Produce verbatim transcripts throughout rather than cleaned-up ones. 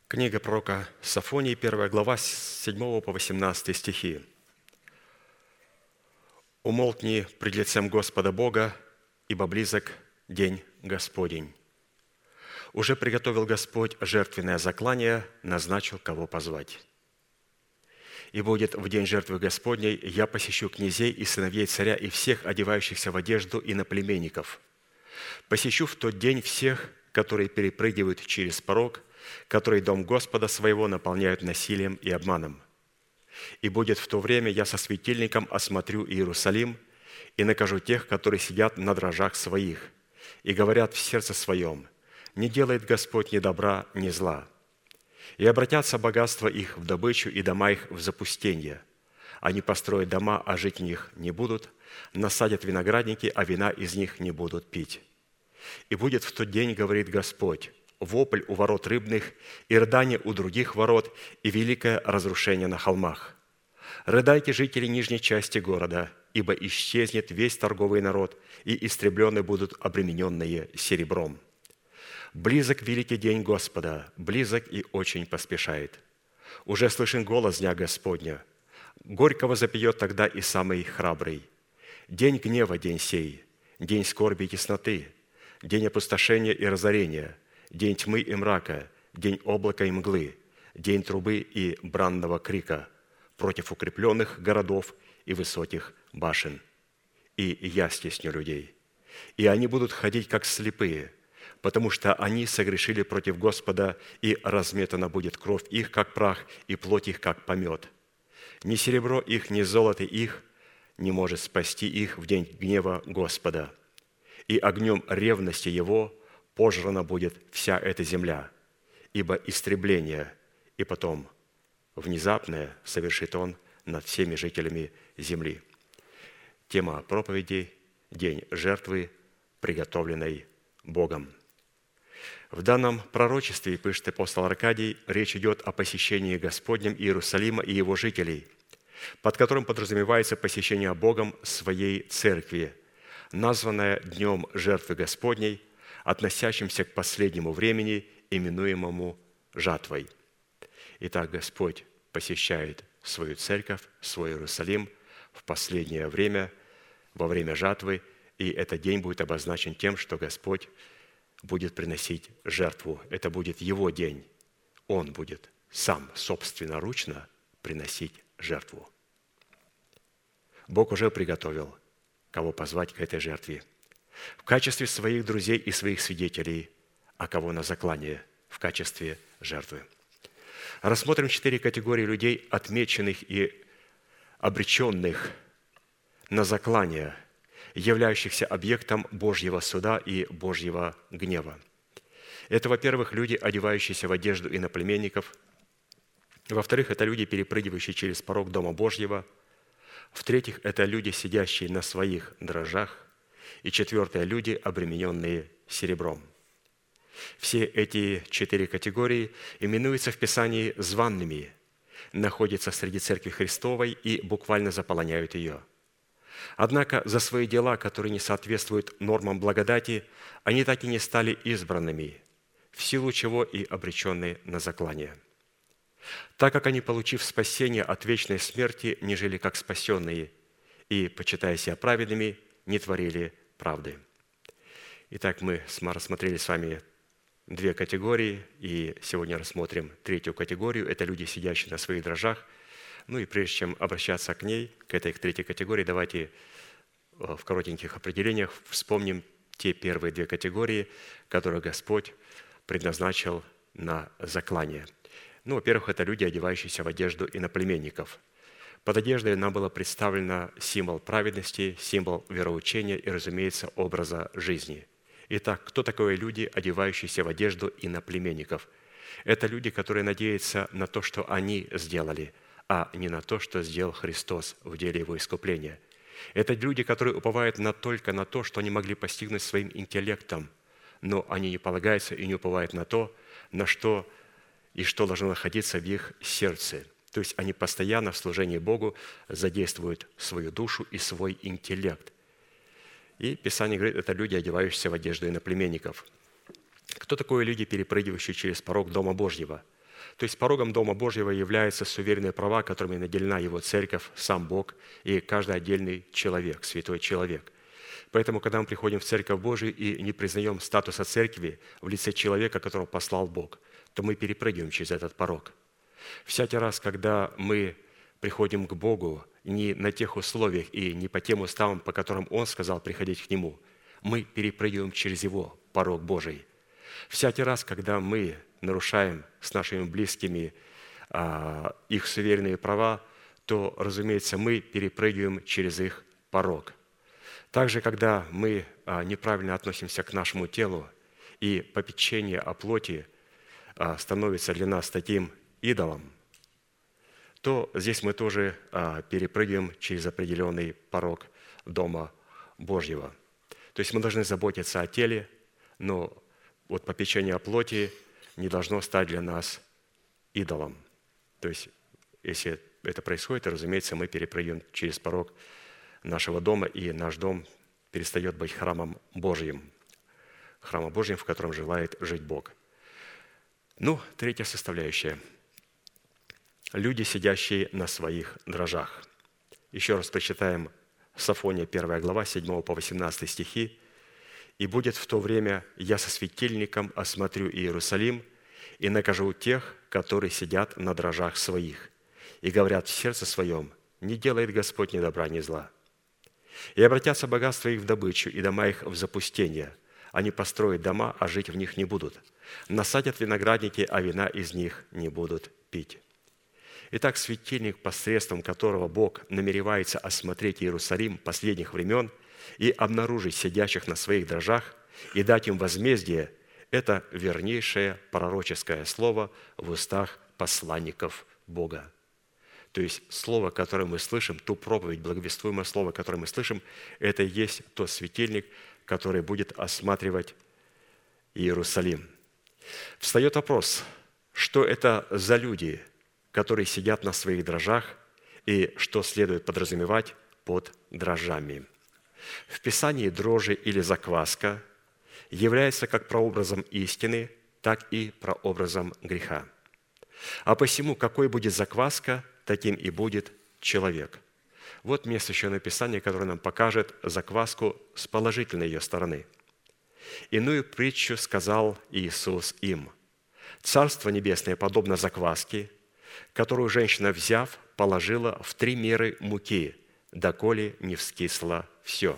Книга пророка Софонии, первая глава, с седьмого по восемнадцатый стихи. «Умолкни пред лицем Господа Бога, ибо близок день Господень. Уже приготовил Господь жертвенное заклание, назначил, кого позвать. И будет в день жертвы Господней я посещу князей и сыновей царя и всех, одевающихся в одежду, и иноплеменников. Посещу в тот день всех, которые перепрыгивают через порог, которые дом Господа своего наполняют насилием и обманом. И будет в то время я со светильником осмотрю Иерусалим и накажу тех, которые сидят на дрожжах своих, и говорят в сердце своем: не делает Господь ни добра, ни зла. И обратятся богатства их в добычу и дома их в запустение. Они построят дома, а жить в них не будут, насадят виноградники, а вина из них не будут пить. И будет в тот день, говорит Господь, вопль у ворот рыбных, и рыдание у других ворот, и великое разрушение на холмах. Рыдайте, жители нижней части города, ибо исчезнет весь торговый народ, и истреблены будут обремененные серебром. Близок великий день Господа, близок и очень поспешает. Уже слышен голос дня Господня. Горького запоет тогда и самый храбрый. День гнева, день сей, день скорби и тесноты, день опустошения и разорения, день тьмы и мрака, день облака и мглы, день трубы и бранного крика против укрепленных городов и высоких башен. И я стесню людей, и они будут ходить, как слепые, потому что они согрешили против Господа, и разметана будет кровь их, как прах, и плоть их, как помет. Ни серебро их, ни золото их не может спасти их в день гнева Господа. И огнем ревности Его пожрана будет вся эта земля, ибо истребление и потом внезапное совершит Он над всеми жителями земли». Тема проповеди – День жертвы, приготовленной Богом. В данном пророчестве, пишет апостол Аркадий, речь идет о посещении Господнем Иерусалима и его жителей, под которым подразумевается посещение Богом своей церкви, названное Днем жертвы Господней, относящимся к последнему времени, именуемому жатвой. Итак, Господь посещает свою церковь, свой Иерусалим в последнее время, во время жатвы, и этот день будет обозначен тем, что Господь будет приносить жертву. Это будет Его день. Он будет сам собственноручно приносить жертву. Бог уже приготовил, кого позвать к этой жертве. В качестве своих друзей и своих свидетелей, а кого на заклание в качестве жертвы. Рассмотрим четыре категории людей, отмеченных и обреченных на заклание, являющихся объектом Божьего суда и Божьего гнева. Это, во-первых, люди, одевающиеся в одежду иноплеменников. Во-вторых, это люди, перепрыгивающие через порог Дома Божьего. В-третьих, это люди, сидящие на своих дрожжах. И четвертое, люди, обремененные серебром. Все эти четыре категории именуются в Писании званными, находятся среди Церкви Христовой и буквально заполоняют ее. Однако за свои дела, которые не соответствуют нормам благодати, они так и не стали избранными, в силу чего и обречены на заклание. Так как они, получив спасение от вечной смерти, не жили как спасенные и, почитая себя праведными, не творили правды. Итак, мы рассмотрели с вами две категории, и сегодня рассмотрим третью категорию. Это люди, сидящие на своих дрожжах. Ну и прежде чем обращаться к ней, к этой к третьей категории, давайте в коротеньких определениях вспомним те первые две категории, которые Господь предназначил на заклание. Ну, во-первых, это люди, одевающиеся в одежду иноплеменников. Под одеждой нам было представлено символ праведности, символ вероучения и, разумеется, образа жизни. Итак, кто такие люди, одевающиеся в одежду иноплеменников? Это люди, которые надеются на то, что они сделали, а не на то, что сделал Христос в деле Его искупления. Это люди, которые уповают на только на то, что они могли постигнуть своим интеллектом, но они не полагаются и не уповают на то, на что и что должно находиться в их сердце. То есть они постоянно в служении Богу задействуют свою душу и свой интеллект. И Писание говорит, это люди, одевающиеся в одежду иноплеменников. Кто такое люди, перепрыгивающие через порог Дома Божьего? То есть порогом Дома Божьего являются суверенные права, которыми наделена Его Церковь, сам Бог и каждый отдельный человек, святой человек. Поэтому, когда мы приходим в Церковь Божию и не признаем статуса Церкви в лице человека, которого послал Бог, то мы перепрыгиваем через этот порог. Всякий раз, когда мы приходим к Богу не на тех условиях и не по тем уставам, по которым Он сказал приходить к Нему, мы перепрыгиваем через Его порог Божий. Всякий раз, когда мы нарушаем с нашими близкими а, их суверенные права, то, разумеется, мы перепрыгиваем через их порог. Также, когда мы а, неправильно относимся к нашему телу, и попечение о плоти а, становится для нас таким идолом, то здесь мы тоже а, перепрыгиваем через определенный порог Дома Божьего. То есть мы должны заботиться о теле, но вот попечение о плоти не должно стать для нас идолом. То есть, если это происходит, то, разумеется, мы перепрыгиваем через порог нашего дома, и наш дом перестает быть храмом Божьим, храмом Божьим, в котором желает жить Бог. Ну, третья составляющая. Люди, сидящие на своих дрожжах. Еще раз прочитаем Софония, первая глава, с седьмого по восемнадцатый стихи. «И будет в то время, я со светильником осмотрю Иерусалим и накажу тех, которые сидят на дрожжах своих, и говорят в сердце своем, не делает Господь ни добра, ни зла. И обратятся богатства их в добычу, и дома их в запустение. Они построят дома, а жить в них не будут. Насадят виноградники, а вина из них не будут пить». Итак, светильник, посредством которого Бог намеревается осмотреть Иерусалим последних времен и обнаружить сидящих на своих дрожжах и дать им возмездие, это вернейшее пророческое слово в устах посланников Бога. То есть слово, которое мы слышим, ту проповедь, благовествуемое слово, которое мы слышим, это и есть тот светильник, который будет осматривать Иерусалим. Встает вопрос, что это за люди, которые сидят на своих дрожжах, и что следует подразумевать под дрожжами. В Писании дрожжи или закваска является как прообразом истины, так и прообразом греха. А посему, какой будет закваска, таким и будет человек. Вот место Священного Писания, которое нам покажет закваску с положительной ее стороны. «Иную притчу сказал Иисус им. Царство Небесное подобно закваске, которую женщина, взяв, положила в три меры муки, доколе не вскисло все».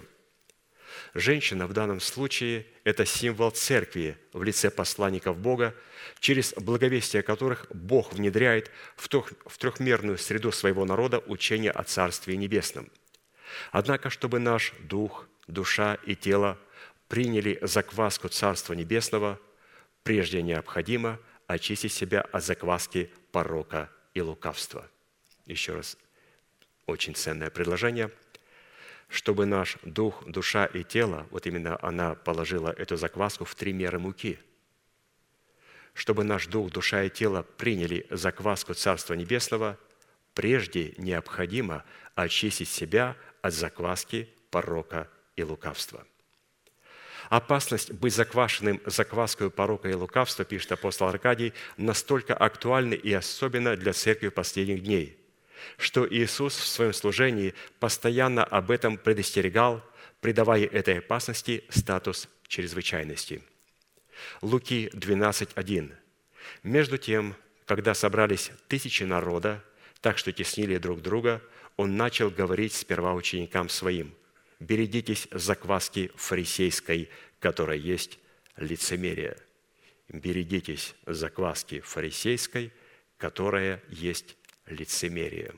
Женщина в данном случае – это символ церкви в лице посланников Бога, через благовестие которых Бог внедряет в трехмерную среду своего народа учение о Царстве Небесном. Однако, чтобы наш дух, душа и тело приняли закваску Царства Небесного, прежде необходимо очистить себя от закваски порока и лукавства. Еще раз, очень ценное предложение. Чтобы наш дух, душа и тело, вот именно она положила эту закваску в три меры муки, чтобы наш дух, душа и тело приняли закваску Царства Небесного, прежде необходимо очистить себя от закваски порока и лукавства. Опасность быть заквашенным закваской порока и лукавства, пишет апостол Аркадий, настолько актуальна и особенно для церкви последних дней, что Иисус в своем служении постоянно об этом предостерегал, придавая этой опасности статус чрезвычайности. Луки двенадцать один. «Между тем, когда собрались тысячи народа, так что теснили друг друга, Он начал говорить сперва ученикам Своим: берегитесь закваски фарисейской, которая есть лицемерие». Берегитесь закваски фарисейской, которая есть лицемерие.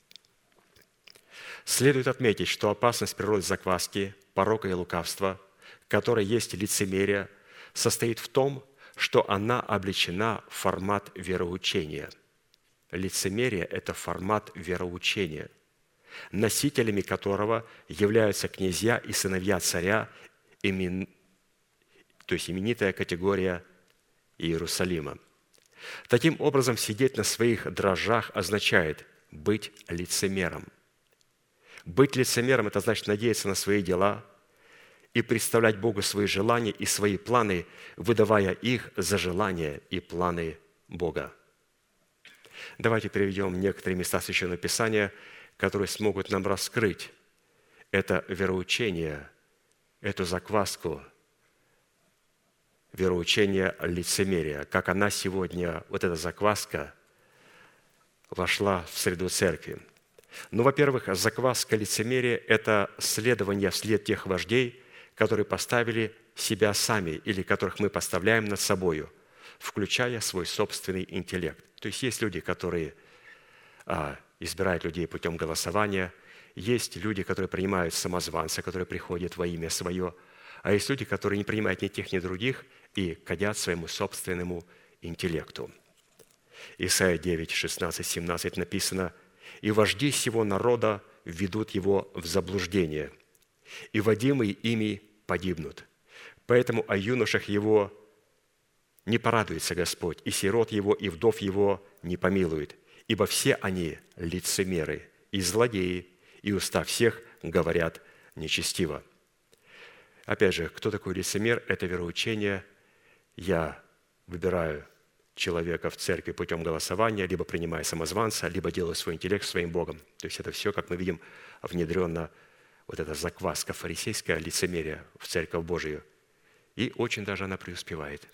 Следует отметить, что опасность природы закваски, порока и лукавства, которая есть лицемерие, состоит в том, что она облечена в формат вероучения. Лицемерие – это формат вероучения, носителями которого являются князья и сыновья царя, имен... то есть именитая категория Иерусалима. Таким образом, сидеть на своих дрожжах означает быть лицемером. Быть лицемером – это значит надеяться на свои дела и представлять Богу свои желания и свои планы, выдавая их за желания и планы Бога. Давайте переведем некоторые места Священного Писания, которые смогут нам раскрыть это вероучение, эту закваску, вероучение лицемерия, как она сегодня, вот эта закваска, вошла в среду церкви. Ну, во-первых, закваска лицемерия – это следование вслед тех вождей, которые поставили себя сами или которых мы поставляем над собою, включая свой собственный интеллект. То есть есть люди, которые а, избирают людей путем голосования, есть люди, которые принимают самозванца, которые приходят во имя свое, а есть люди, которые не принимают ни тех, ни других и кадят своему собственному интеллекту. Исайя девять, шестнадцать, семнадцать написано: «И вожди сего народа ведут его в заблуждение, и водимые ими погибнут. Поэтому о юношах его не порадуется Господь, и сирот его, и вдов его не помилует, ибо все они лицемеры и злодеи, и уста всех говорят нечестиво». Опять же, кто такой лицемер? Это вероучение. Я выбираю человека в церкви путем голосования, либо принимая самозванца, либо делаю свой интеллект своим Богом. То есть это все, как мы видим, внедрено, вот эта закваска фарисейская, лицемерие в Церковь Божию. И очень даже она преуспевает.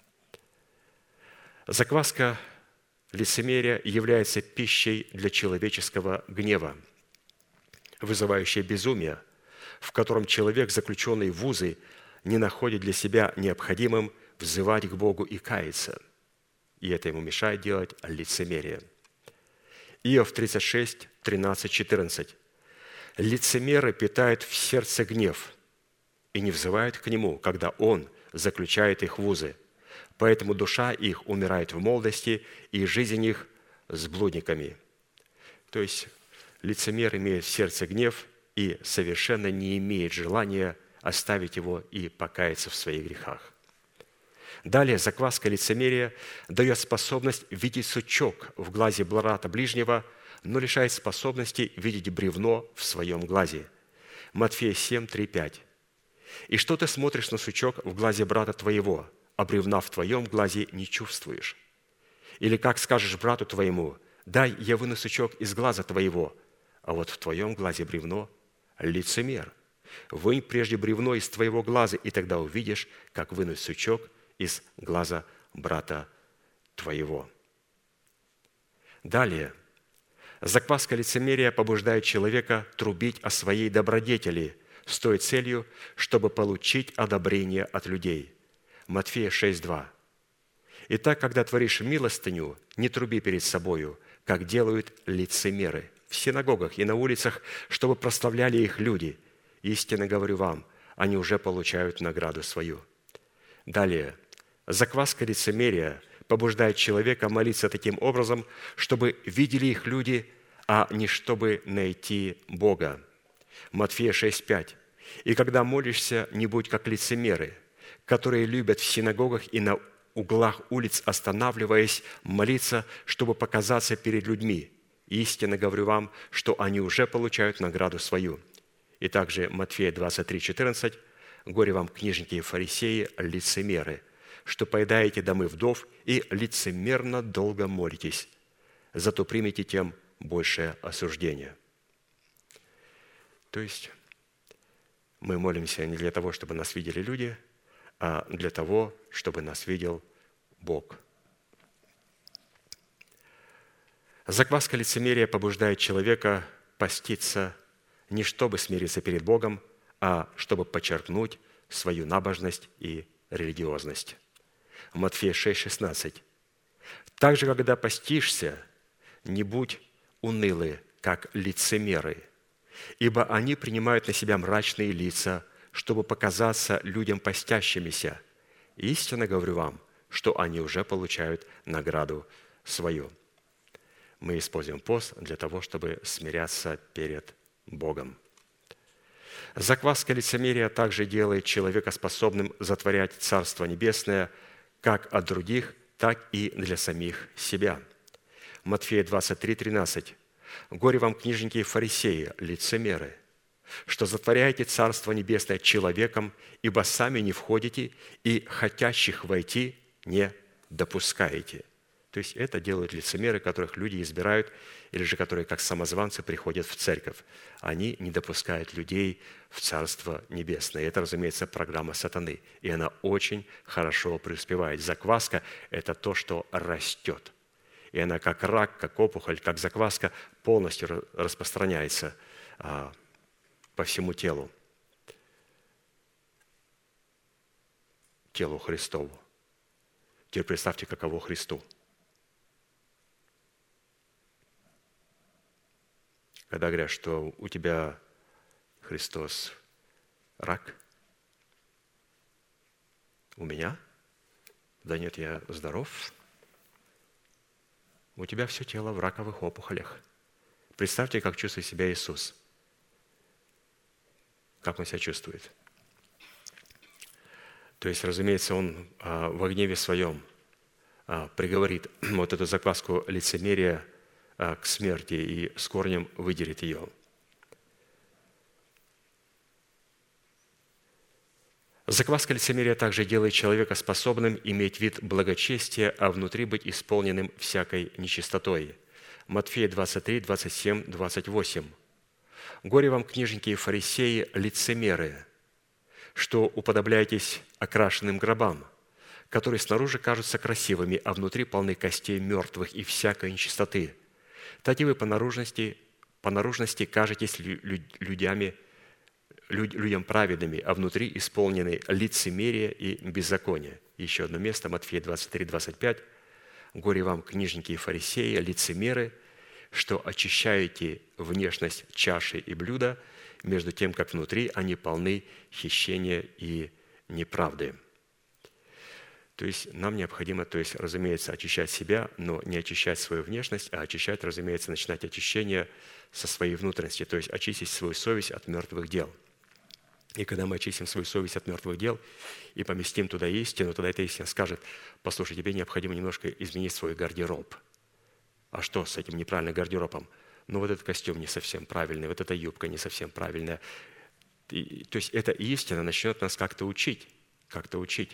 Закваска лицемерия является пищей для человеческого гнева, вызывающей безумие, в котором человек, заключенный в узы, не находит для себя необходимым взывать к Богу и каяться. И это ему мешает делать лицемерие. Иов тридцать шесть, тринадцать, четырнадцать. «Лицемеры питают в сердце гнев и не взывают к нему, когда он заключает их в узы. Поэтому душа их умирает в молодости, и жизнь их с блудниками». То есть лицемер имеет в сердце гнев и совершенно не имеет желания оставить его и покаяться в своих грехах. Далее, закваска лицемерия дает способность видеть сучок в глазе брата ближнего, но лишает способности видеть бревно в своем глазе. Матфея семь, три, пять. «И что ты смотришь на сучок в глазе брата твоего, а бревна в твоем глазе не чувствуешь? Или как скажешь брату твоему: дай, я выну сучок из глаза твоего, а вот в твоем глазе бревно? Лицемер! Вынь прежде бревно из твоего глаза, и тогда увидишь, как вынуть сучок из глаза брата твоего». Далее. Закваска лицемерия побуждает человека трубить о своей добродетели с той целью, чтобы получить одобрение от людей. Матфея шесть, два. «Итак, когда творишь милостыню, не труби перед собою, как делают лицемеры в синагогах и на улицах, чтобы прославляли их люди. Истинно говорю вам, они уже получают награду свою». Далее. Закваска лицемерия побуждает человека молиться таким образом, чтобы видели их люди, а не чтобы найти Бога. Матфея шесть, пять. «И когда молишься, не будь как лицемеры, которые любят в синагогах и на углах улиц, останавливаясь, молиться, чтобы показаться перед людьми. Истинно говорю вам, что они уже получают награду свою». И также Матфея двадцать три, четырнадцать. «Горе вам, книжники и фарисеи, лицемеры, что поедаете домы вдов и лицемерно долго молитесь, зато примите тем большее осуждение». То есть мы молимся не для того, чтобы нас видели люди, а для того, чтобы нас видел Бог. Закваска лицемерия побуждает человека поститься не чтобы смириться перед Богом, а чтобы подчеркнуть свою набожность и религиозность. Матфея шесть, шестнадцать. «Также, когда постишься, не будь унылы, как лицемеры, ибо они принимают на себя мрачные лица, чтобы показаться людям постящимися. Истинно говорю вам, что они уже получают награду свою». Мы используем пост для того, чтобы смиряться перед Богом. Закваска лицемерия также делает человека способным затворять Царство Небесное как от других, так и для самих себя. Матфея двадцать три, тринадцать. «Горе вам, книжники и фарисеи, лицемеры, что затворяете Царство Небесное человеком, ибо сами не входите и хотящих войти не допускаете». То есть это делают лицемеры, которых люди избирают, или же которые как самозванцы приходят в церковь. Они не допускают людей в Царство Небесное. И это, разумеется, программа сатаны. И она очень хорошо преуспевает. Закваска – это то, что растет. И она как рак, как опухоль, как закваска полностью распространяется а, по всему телу. Телу Христову. Теперь представьте, каково Христу. Когда говорят, что у тебя, Христос, рак, у меня? Да нет, я здоров. У тебя все тело в раковых опухолях. Представьте, как чувствует себя Иисус. Как Он себя чувствует. То есть, разумеется, Он а, во гневе Своем а, приговорит вот эту закваску лицемерия а, к смерти и с корнем выдерет ее. Закваска лицемерия также делает человека способным иметь вид благочестия, а внутри быть исполненным всякой нечистотой. Матфея двадцать три, двадцать семь, двадцать восемь. «Горе вам, книжники и фарисеи, лицемеры, что уподобляетесь окрашенным гробам, которые снаружи кажутся красивыми, а внутри полны костей мертвых и всякой нечистоты. Так и вы по наружности, по наружности кажетесь людьми, людям праведными, а внутри исполнены лицемерие и беззаконие». Еще одно место, Матфея двадцать три, двадцать пять. «Горе вам, книжники и фарисеи, лицемеры, что очищаете внешность чаши и блюда, между тем, как внутри они полны хищения и неправды». То есть нам необходимо, то есть, разумеется, очищать себя, но не очищать свою внешность, а очищать, разумеется, начинать очищение со своей внутренности, то есть очистить свою совесть от мертвых дел. И когда мы очистим свою совесть от мертвых дел и поместим туда истину, тогда эта истина скажет: послушай, тебе необходимо немножко изменить свой гардероб. А что с этим неправильным гардеробом? Ну, вот этот костюм не совсем правильный, вот эта юбка не совсем правильная. И, то есть эта истина начнет нас как-то учить, как-то учить.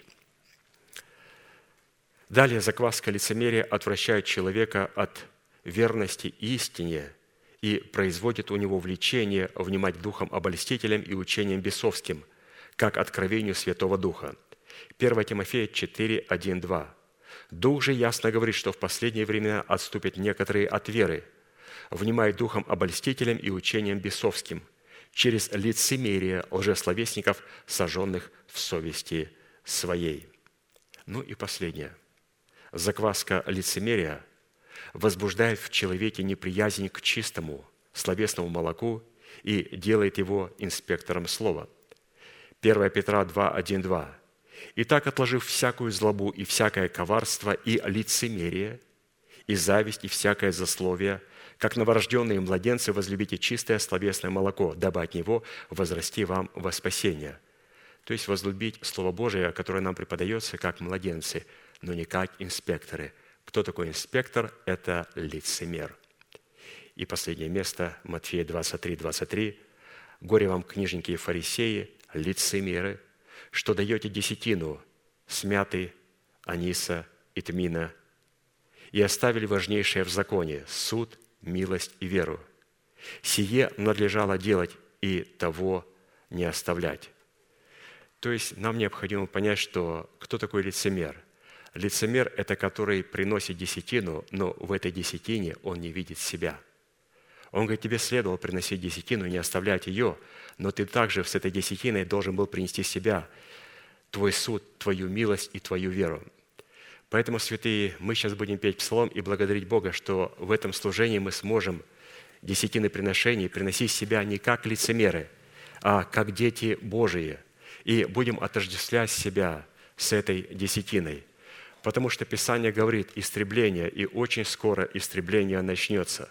Далее закваска лицемерия отвращает человека от верности истине и производит у него влечение внимать духом обольстителям и учением бесовским, как откровению Святого Духа. первое Тимофея четыре, один, два. «Дух же ясно говорит, что в последние времена отступят некоторые от веры, внимая духом обольстителям и учением бесовским, через лицемерие лжесловесников, сожженных в совести своей». Ну и последнее. Закваска лицемерия возбуждает в человеке неприязнь к чистому, словесному молоку и делает его инспектором слова. первое Петра два, один, два. «Итак, отложив всякую злобу и всякое коварство и лицемерие, и зависть, и всякое злословие, как новорожденные младенцы, возлюбите чистое словесное молоко, дабы от него возрасти вам во спасение». То есть возлюбить Слово Божие, которое нам преподается как младенцы, но не как инспекторы. Кто такой инспектор? Это лицемер. И последнее место, Матфея двадцать три, двадцать три. «Горе вам, книжники и фарисеи, лицемеры, что даете десятину смяты, аниса и тмина, и оставили важнейшее в законе – суд, милость и веру. Сие надлежало делать, и того не оставлять». То есть нам необходимо понять, что кто такой лицемер. Лицемер – это который приносит десятину, но в этой десятине он не видит себя. Он говорит, тебе следовало приносить десятину и не оставлять ее, но ты также с этой десятиной должен был принести себя, твой суд, твою милость и твою веру. Поэтому, святые, мы сейчас будем петь псалом и благодарить Бога, что в этом служении мы сможем десятины приношений приносить себя не как лицемеры, а как дети Божии, и будем отождествлять себя с этой десятиной. Потому что Писание говорит истребление, и очень скоро истребление начнется.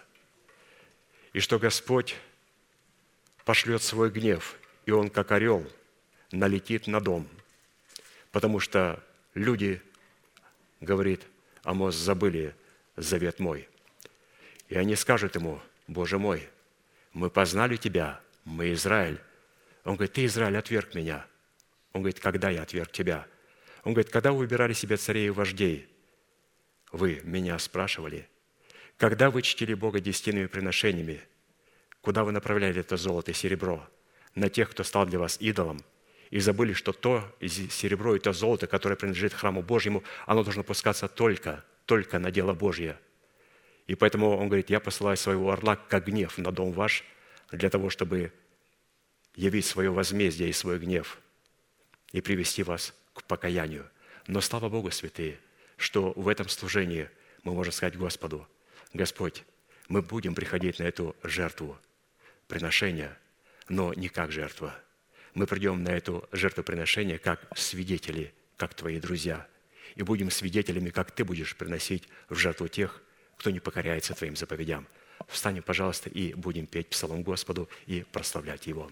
И что Господь пошлет свой гнев, и Он, как орел, налетит на дом. Потому что люди, говорит Амос, забыли завет мой. И они скажут ему, Боже мой, мы познали Тебя, мы Израиль. Он говорит, ты, Израиль, отверг меня. Он говорит, когда я отверг тебя? Он говорит, когда вы выбирали себе царей и вождей, вы меня спрашивали, когда вы чтили Бога десятинными приношениями, куда вы направляли это золото и серебро? На тех, кто стал для вас идолом, и забыли, что то серебро и то золото, которое принадлежит храму Божьему, оно должно пускаться только, только на дело Божье. И поэтому он говорит, я посылаю своего орла, как гнев на дом ваш, для того, чтобы явить свое возмездие и свой гнев и привести вас к покаянию. Но слава Богу, святые, что в этом служении мы можем сказать Господу, Господь, мы будем приходить на эту жертву приношения, но не как жертва. Мы придем на эту жертвоприношение как свидетели, как твои друзья, и будем свидетелями, как ты будешь приносить в жертву тех, кто не покоряется твоим заповедям. Встанем, пожалуйста, и будем петь псалом Господу и прославлять Его.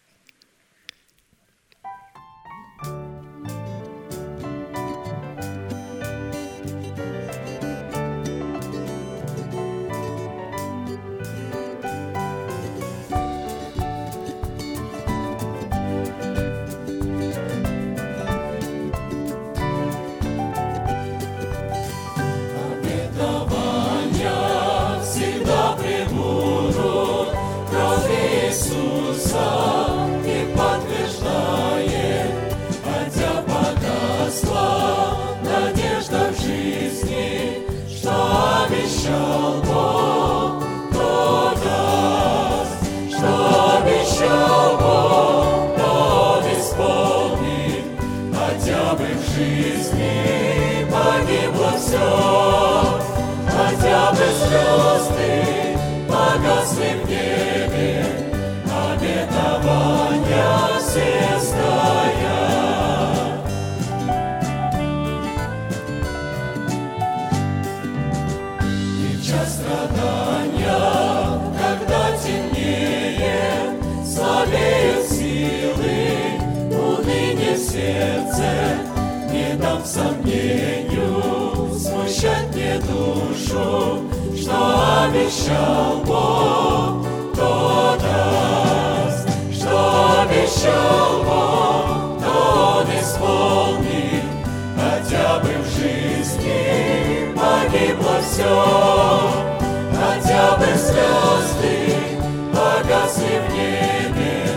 Сомнению смущать мне душу, что обещал Бог, то даст, что обещал Бог, то Он исполнит, хотя бы в жизни погибло все, хотя бы звезды погасли в небе,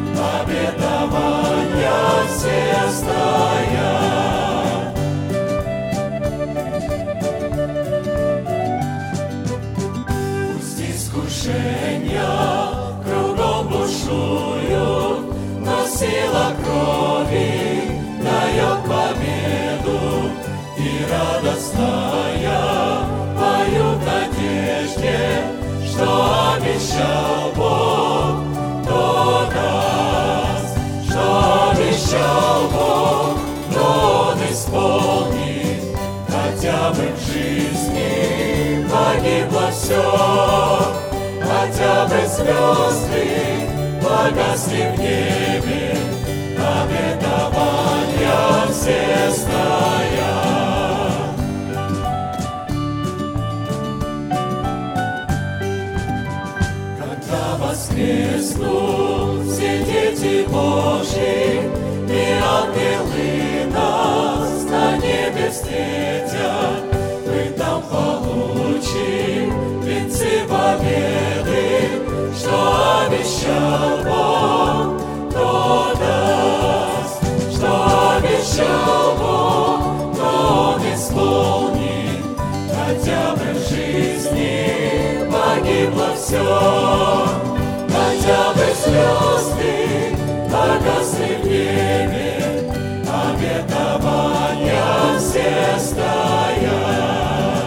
обетования все стоят. Кругом бушуют, но сила крови дает победу, и радостная пою в надежде, что обещал Бог, то даст, что обещал Бог, то Он исполнит, хотя бы в жизни погибло все. Хотя бы звезды погасли в небе, обетования все стоят. Когда воскреснут все дети Божьи, и ангелы нас на небе встретят, мы там получим венцы победы, что обещал Бог, то даст, что обещал Бог, то Он исполнит, хотя бы в жизни погибло все, хотя бы звезды погасли в небе, обетования все стоят.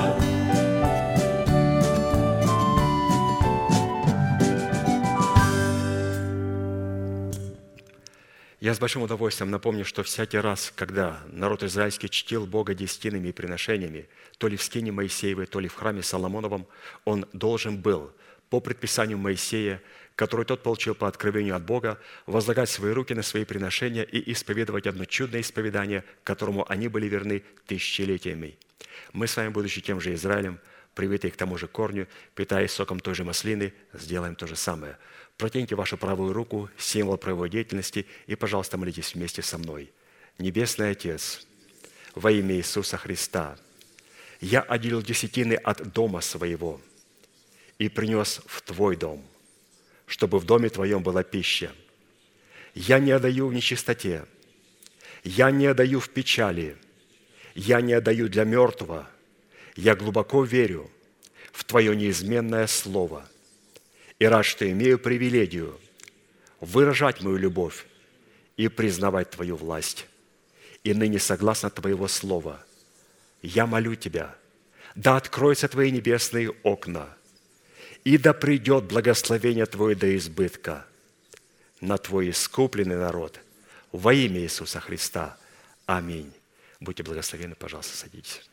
Я с большим удовольствием напомню, что всякий раз, когда народ израильский чтил Бога десятинными приношениями, то ли в скине Моисеевой, то ли в храме Соломоновом, он должен был, по предписанию Моисея, который тот получил по откровению от Бога, возлагать свои руки на свои приношения и исповедовать одно чудное исповедание, которому они были верны тысячелетиями. Мы с вами, будучи тем же Израилем, привитые к тому же корню, питаясь соком той же маслины, сделаем то же самое. Протяните вашу правую руку, символ правовой деятельности, и, пожалуйста, молитесь вместе со мной. Небесный Отец, во имя Иисуса Христа, Я отделил десятины от дома своего и принес в Твой дом, чтобы в доме Твоем была пища. Я не отдаю в нечистоте, я не отдаю в печали, я не отдаю для мертвого, я глубоко верю в Твое неизменное Слово и рад, что имею привилегию выражать мою любовь и признавать Твою власть. И ныне, согласно Твоего Слова, я молю Тебя, да откроются Твои небесные окна, и да придет благословение Твое до избытка на Твой искупленный народ во имя Иисуса Христа. Аминь. Будьте благословенны, пожалуйста, садитесь.